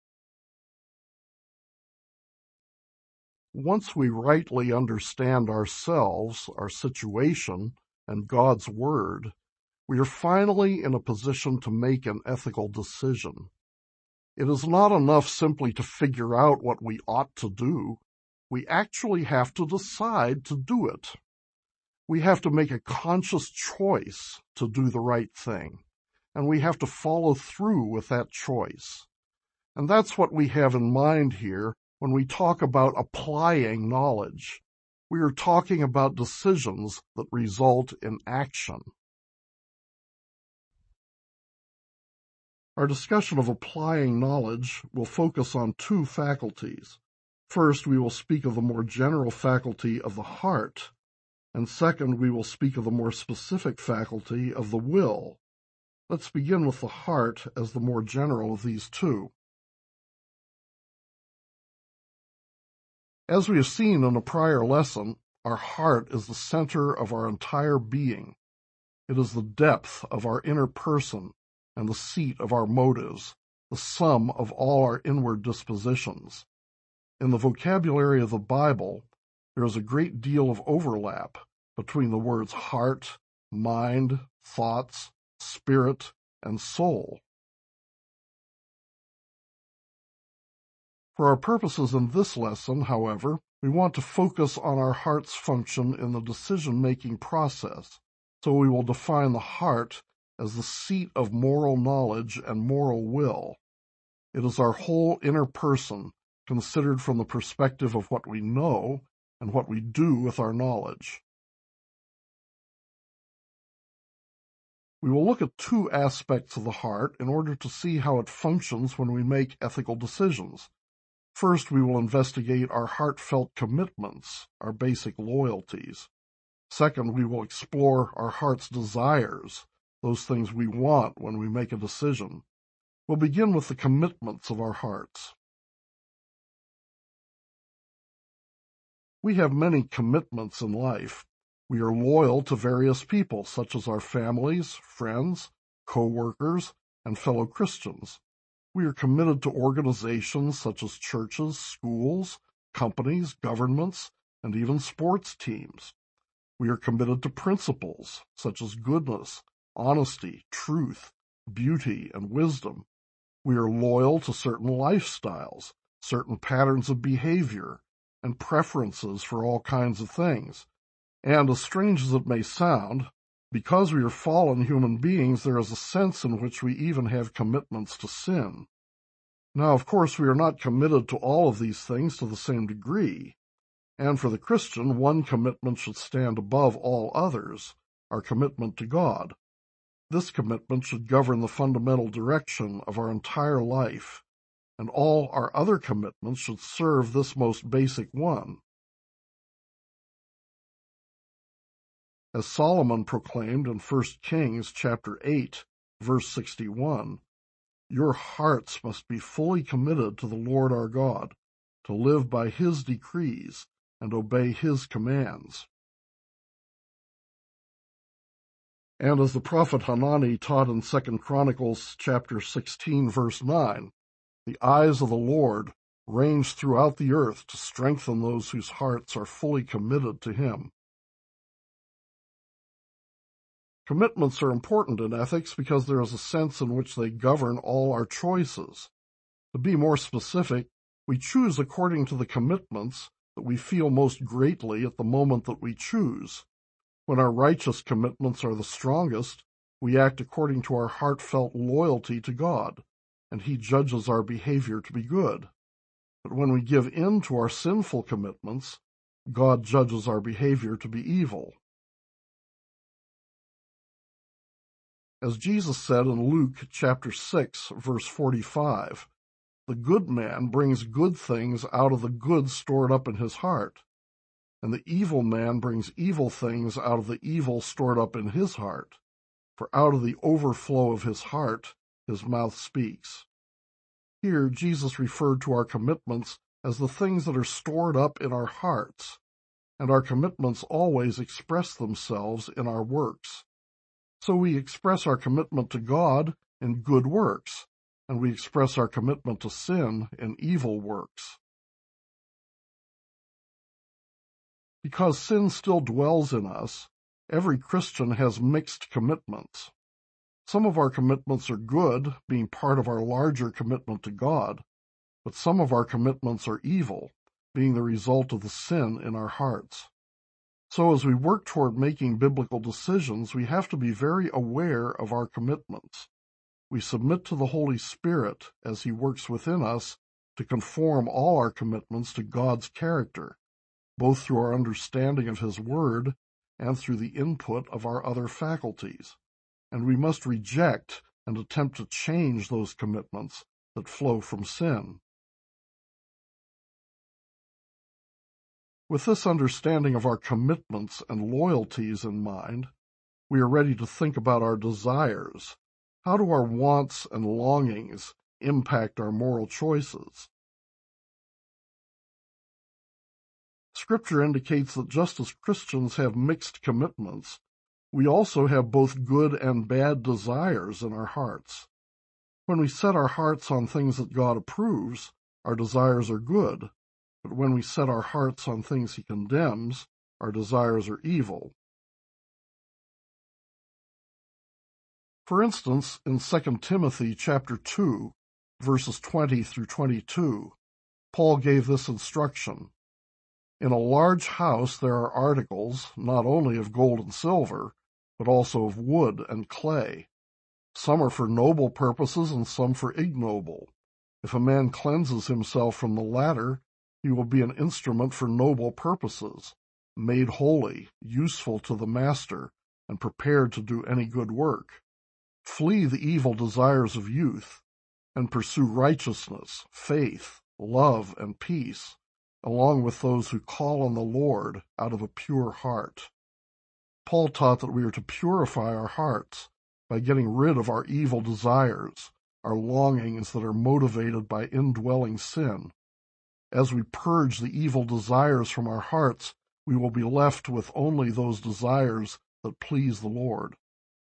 Once we rightly understand ourselves, our situation, and God's Word, we are finally in a position to make an ethical decision. It is not enough simply to figure out what we ought to do. We actually have to decide to do it. We have to make a conscious choice to do the right thing, and we have to follow through with that choice. And that's what we have in mind here when we talk about applying knowledge. We are talking about decisions that result in action. Our discussion of applying knowledge will focus on two faculties. First, we will speak of the more general faculty of the heart, and second, we will speak of the more specific faculty of the will. Let's begin with the heart as the more general of these two. As we have seen in a prior lesson, our heart is the center of our entire being. It is the depth of our inner person and the seat of our motives, the sum of all our inward dispositions. In the vocabulary of the Bible, there is a great deal of overlap between the words heart, mind, thoughts, spirit, and soul. For our purposes in this lesson, however, we want to focus on our heart's function in the decision-making process, so we will define the heart as the seat of moral knowledge and moral will. It is our whole inner person, considered from the perspective of what we know and what we do with our knowledge. We will look at two aspects of the heart in order to see how it functions when we make ethical decisions. First, we will investigate our heartfelt commitments, our basic loyalties. Second, we will explore our heart's desires, those things we want when we make a decision. We'll begin with the commitments of our hearts. We have many commitments in life. We are loyal to various people, such as our families, friends, co-workers, and fellow Christians. We are committed to organizations such as churches, schools, companies, governments, and even sports teams. We are committed to principles such as goodness, honesty, truth, beauty, and wisdom. We are loyal to certain lifestyles, certain patterns of behavior, and preferences for all kinds of things. And as strange as it may sound, because we are fallen human beings, there is a sense in which we even have commitments to sin. Now, of course, we are not committed to all of these things to the same degree. And for the Christian, one commitment should stand above all others, our commitment to God. This commitment should govern the fundamental direction of our entire life, and all our other commitments should serve this most basic one. As Solomon proclaimed in 1 Kings chapter 8, verse 61, "Your hearts must be fully committed to the Lord our God, to live by His decrees and obey His commands." And as the prophet Hanani taught in 2 Chronicles chapter 16, verse 9, "The eyes of the Lord range throughout the earth to strengthen those whose hearts are fully committed to Him." Commitments are important in ethics because there is a sense in which they govern all our choices. To be more specific, we choose according to the commitments that we feel most greatly at the moment that we choose. When our righteous commitments are the strongest, we act according to our heartfelt loyalty to God, and He judges our behavior to be good. But when we give in to our sinful commitments, God judges our behavior to be evil. As Jesus said in Luke chapter 6, verse 45, "The good man brings good things out of the good stored up in his heart, and the evil man brings evil things out of the evil stored up in his heart. For out of the overflow of his heart, his mouth speaks." Here, Jesus referred to our commitments as the things that are stored up in our hearts, and our commitments always express themselves in our works. So we express our commitment to God in good works, and we express our commitment to sin in evil works. Because sin still dwells in us, every Christian has mixed commitments. Some of our commitments are good, being part of our larger commitment to God, but some of our commitments are evil, being the result of the sin in our hearts. So as we work toward making biblical decisions, we have to be very aware of our commitments. We submit to the Holy Spirit as He works within us to conform all our commitments to God's character, both through our understanding of His Word and through the input of our other faculties. And we must reject and attempt to change those commitments that flow from sin. With this understanding of our commitments and loyalties in mind, we are ready to think about our desires. How do our wants and longings impact our moral choices? Scripture indicates that just as Christians have mixed commitments, we also have both good and bad desires in our hearts. When we set our hearts on things that God approves, our desires are good, but when we set our hearts on things He condemns, our desires are evil. For instance, in 2 Timothy chapter 2, verses 20 through 22, Paul gave this instruction. In a large house there are articles, not only of gold and silver, but also of wood and clay. Some are for noble purposes and some for ignoble. If a man cleanses himself from the latter, he will be an instrument for noble purposes, made holy, useful to the master, and prepared to do any good work. Flee the evil desires of youth, and pursue righteousness, faith, love, and peace, along with those who call on the Lord out of a pure heart. Paul taught that we are to purify our hearts by getting rid of our evil desires, our longings that are motivated by indwelling sin. As we purge the evil desires from our hearts, we will be left with only those desires that please the Lord.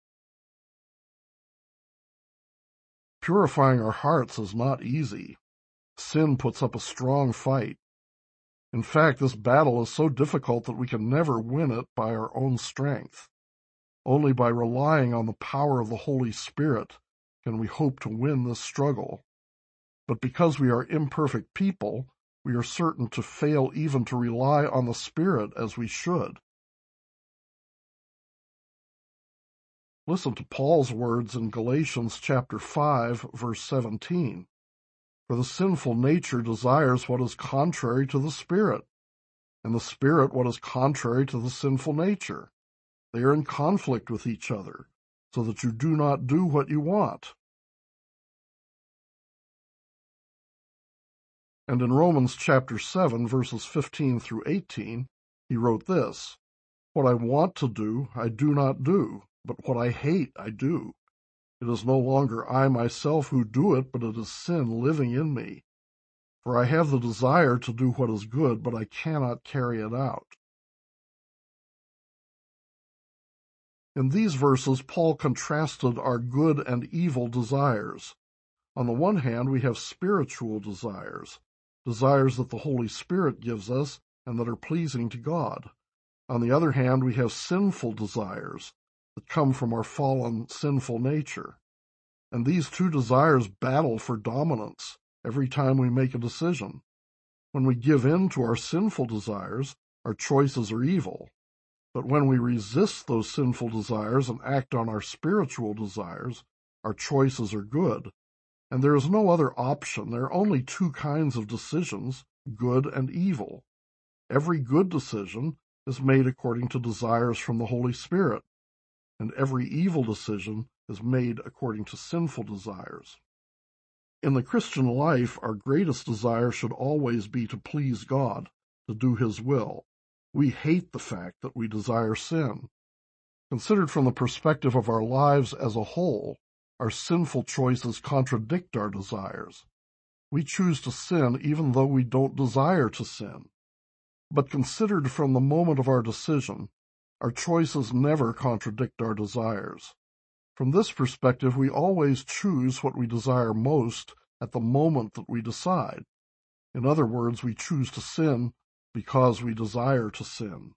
Purifying our hearts is not easy. Sin puts up a strong fight. In fact, this battle is so difficult that we can never win it by our own strength. Only by relying on the power of the Holy Spirit can we hope to win this struggle. But because we are imperfect people, we are certain to fail even to rely on the Spirit as we should. Listen to Paul's words in Galatians chapter 5, verse 17. For the sinful nature desires what is contrary to the Spirit, and the Spirit what is contrary to the sinful nature. They are in conflict with each other, so that you do not do what you want. And in Romans chapter 7, verses 15 through 18, he wrote this, What I want to do, I do not do, but what I hate, I do. It is no longer I myself who do it, but it is sin living in me. For I have the desire to do what is good, but I cannot carry it out. In these verses, Paul contrasted our good and evil desires. On the one hand, we have spiritual desires, desires that the Holy Spirit gives us and that are pleasing to God. On the other hand, we have sinful desires that come from our fallen, sinful nature. And these two desires battle for dominance every time we make a decision. When we give in to our sinful desires, our choices are evil. But when we resist those sinful desires and act on our spiritual desires, our choices are good. And there is no other option. There are only two kinds of decisions, good and evil. Every good decision is made according to desires from the Holy Spirit, and every evil decision is made according to sinful desires. In the Christian life, our greatest desire should always be to please God, to do His will. We hate the fact that we desire sin. Considered from the perspective of our lives as a whole, our sinful choices contradict our desires. We choose to sin even though we don't desire to sin. But considered from the moment of our decision, our choices never contradict our desires. From this perspective, we always choose what we desire most at the moment that we decide. In other words, we choose to sin because we desire to sin.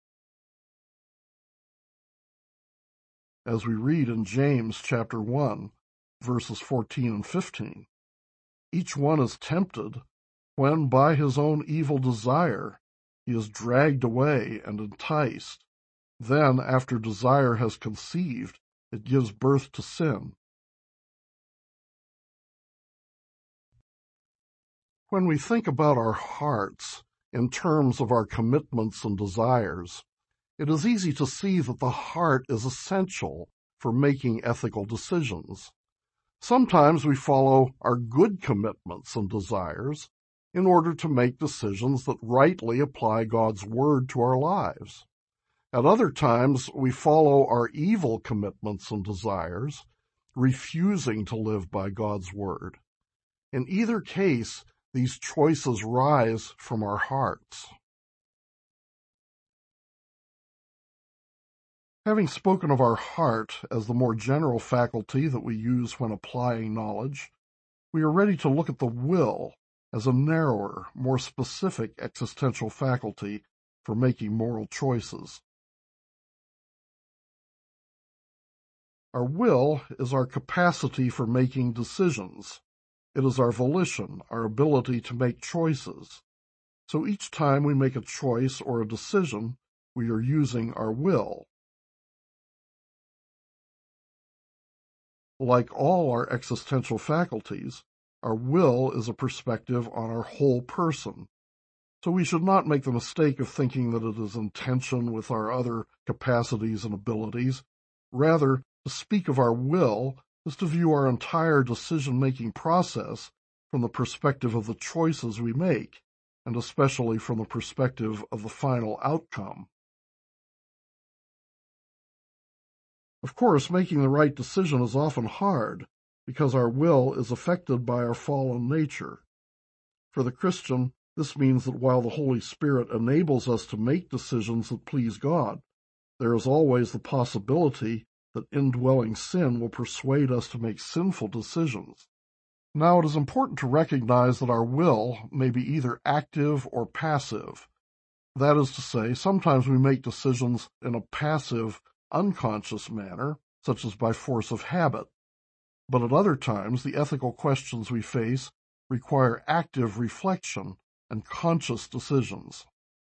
As we read in James chapter 1, verses 14 and 15, each one is tempted when by his own evil desire he is dragged away and enticed. Then, after desire has conceived, it gives birth to sin. When we think about our hearts in terms of our commitments and desires, it is easy to see that the heart is essential for making ethical decisions. Sometimes we follow our good commitments and desires in order to make decisions that rightly apply God's word to our lives. At other times, we follow our evil commitments and desires, refusing to live by God's word. In either case, these choices rise from our hearts. Having spoken of our heart as the more general faculty that we use when applying knowledge, we are ready to look at the will as a narrower, more specific existential faculty for making moral choices. Our will is our capacity for making decisions. It is our volition, our ability to make choices. So each time we make a choice or a decision, we are using our will. Like all our existential faculties, our will is a perspective on our whole person. So we should not make the mistake of thinking that it is in tension with our other capacities and abilities. Rather, to speak of our will is to view our entire decision-making process from the perspective of the choices we make, and especially from the perspective of the final outcome. Of course, making the right decision is often hard, because our will is affected by our fallen nature. For the Christian, this means that while the Holy Spirit enables us to make decisions that please God, there is always the possibility that indwelling sin will persuade us to make sinful decisions. Now, it is important to recognize that our will may be either active or passive. That is to say, sometimes we make decisions in a passive, unconscious manner, such as by force of habit. But at other times, the ethical questions we face require active reflection and conscious decisions.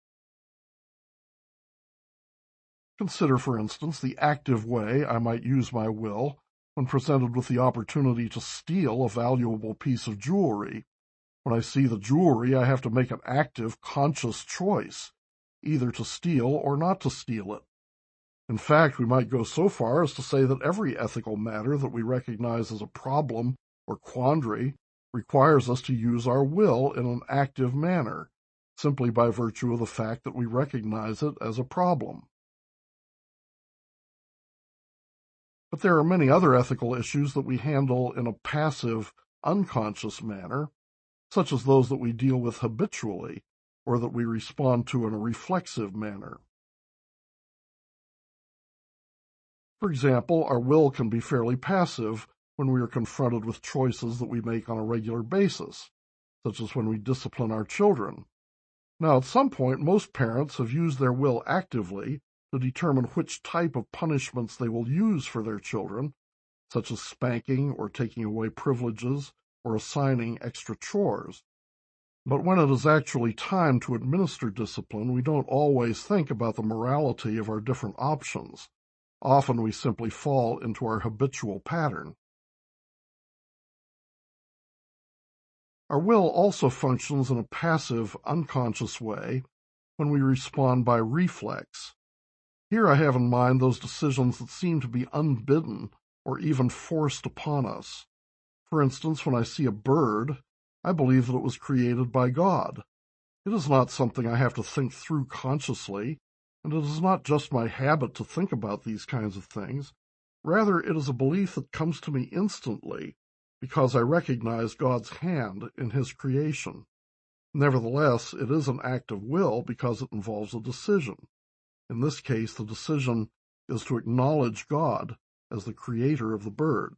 Consider, for instance, the active way I might use my will when presented with the opportunity to steal a valuable piece of jewelry. When I see the jewelry, I have to make an active, conscious choice, either to steal or not to steal it. In fact, we might go so far as to say that every ethical matter that we recognize as a problem or quandary requires us to use our will in an active manner, simply by virtue of the fact that we recognize it as a problem. But there are many other ethical issues that we handle in a passive, unconscious manner, such as those that we deal with habitually, or that we respond to in a reflexive manner. For example, our will can be fairly passive when we are confronted with choices that we make on a regular basis, such as when we discipline our children. Now, at some point, most parents have used their will actively to determine which type of punishments they will use for their children, such as spanking or taking away privileges or assigning extra chores. But when it is actually time to administer discipline, we don't always think about the morality of our different options. Often we simply fall into our habitual pattern. Our will also functions in a passive, unconscious way when we respond by reflex. Here I have in mind those decisions that seem to be unbidden or even forced upon us. For instance, when I see a bird, I believe that it was created by God. It is not something I have to think through consciously, and it is not just my habit to think about these kinds of things. Rather, it is a belief that comes to me instantly because I recognize God's hand in His creation. Nevertheless, it is an act of will because it involves a decision. In this case, the decision is to acknowledge God as the creator of the bird.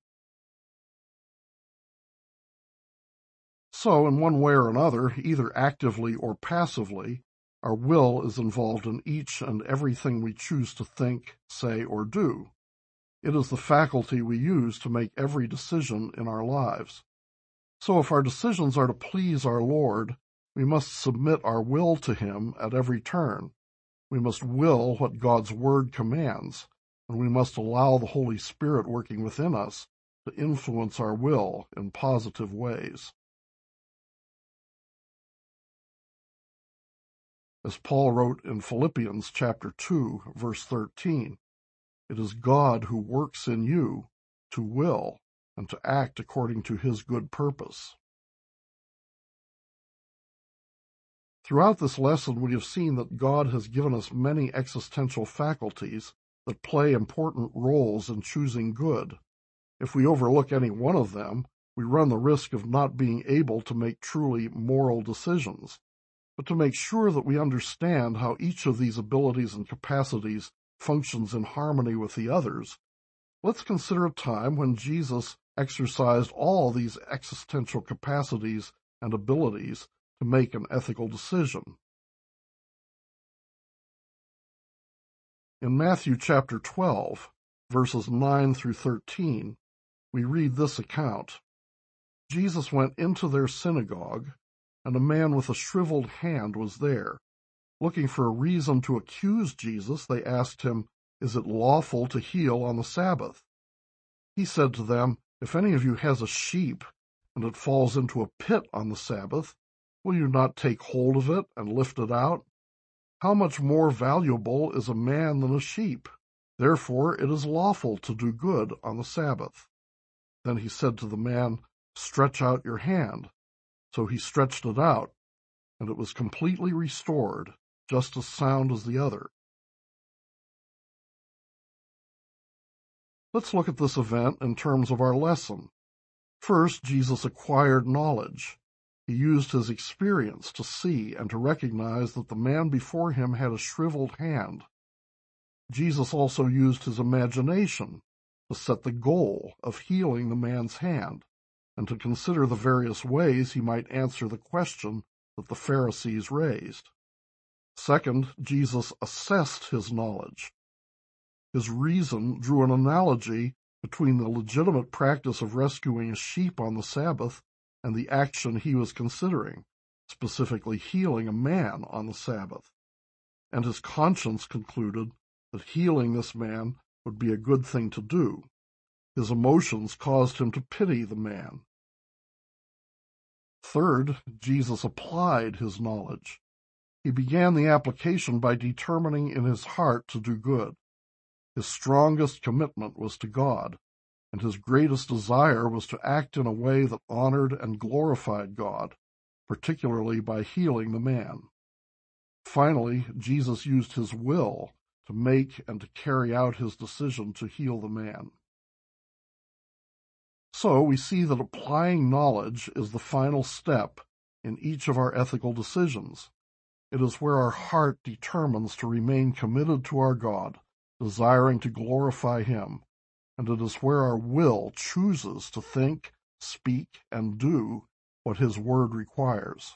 So, in one way or another, either actively or passively, our will is involved in each and everything we choose to think, say, or do. It is the faculty we use to make every decision in our lives. So if our decisions are to please our Lord, we must submit our will to Him at every turn. We must will what God's Word commands, and we must allow the Holy Spirit working within us to influence our will in positive ways. As Paul wrote in Philippians chapter 2, verse 13, it is God who works in you to will and to act according to his good purpose. Throughout this lesson, we have seen that God has given us many existential faculties that play important roles in choosing good. If we overlook any one of them, we run the risk of not being able to make truly moral decisions. But to make sure that we understand how each of these abilities and capacities functions in harmony with the others, let's consider a time when Jesus exercised all these existential capacities and abilities to make an ethical decision. In Matthew chapter 12, verses 9 through 13, we read this account. Jesus went into their synagogue, and a man with a shriveled hand was there. Looking for a reason to accuse Jesus, they asked him, "Is it lawful to heal on the Sabbath?" He said to them, "If any of you has a sheep, and it falls into a pit on the Sabbath, will you not take hold of it and lift it out? How much more valuable is a man than a sheep? Therefore it is lawful to do good on the Sabbath." Then he said to the man, "Stretch out your hand." So he stretched it out, and it was completely restored, just as sound as the other. Let's look at this event in terms of our lesson. First, Jesus acquired knowledge. He used his experience to see and to recognize that the man before him had a shriveled hand. Jesus also used his imagination to set the goal of healing the man's hand and to consider the various ways he might answer the question that the Pharisees raised. Second, Jesus assessed his knowledge. His reason drew an analogy between the legitimate practice of rescuing a sheep on the Sabbath and the action he was considering, specifically healing a man on the Sabbath. And his conscience concluded that healing this man would be a good thing to do. His emotions caused him to pity the man. Third, Jesus applied his knowledge. He began the application by determining in his heart to do good. His strongest commitment was to God, and his greatest desire was to act in a way that honored and glorified God, particularly by healing the man. Finally, Jesus used his will to make and to carry out his decision to heal the man. So we see that applying knowledge is the final step in each of our ethical decisions. It is where our heart determines to remain committed to our God, desiring to glorify him, and it is where our will chooses to think, speak, and do what his word requires.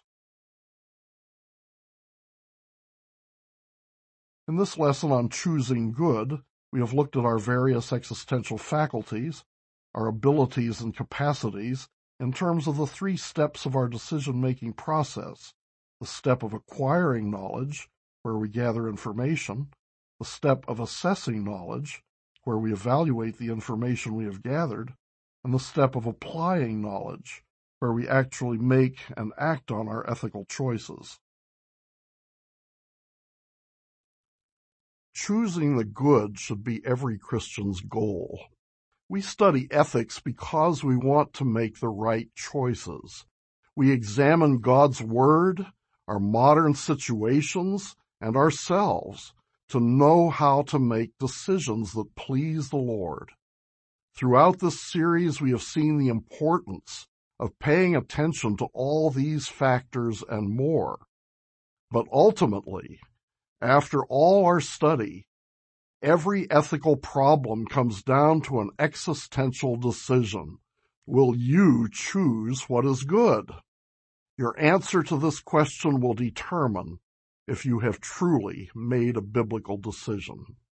In this lesson on choosing good, we have looked at our various existential faculties, our abilities and capacities, in terms of the 3 steps of our decision-making process: the step of acquiring knowledge, where we gather information; the step of assessing knowledge, where we evaluate the information we have gathered; and the step of applying knowledge, where we actually make and act on our ethical choices. Choosing the good should be every Christian's goal. We study ethics because we want to make the right choices. We examine God's Word, our modern situations, and ourselves to know how to make decisions that please the Lord. Throughout this series, we have seen the importance of paying attention to all these factors and more. But ultimately, after all our study, every ethical problem comes down to an existential decision. Will you choose what is good? Your answer to this question will determine if you have truly made a biblical decision.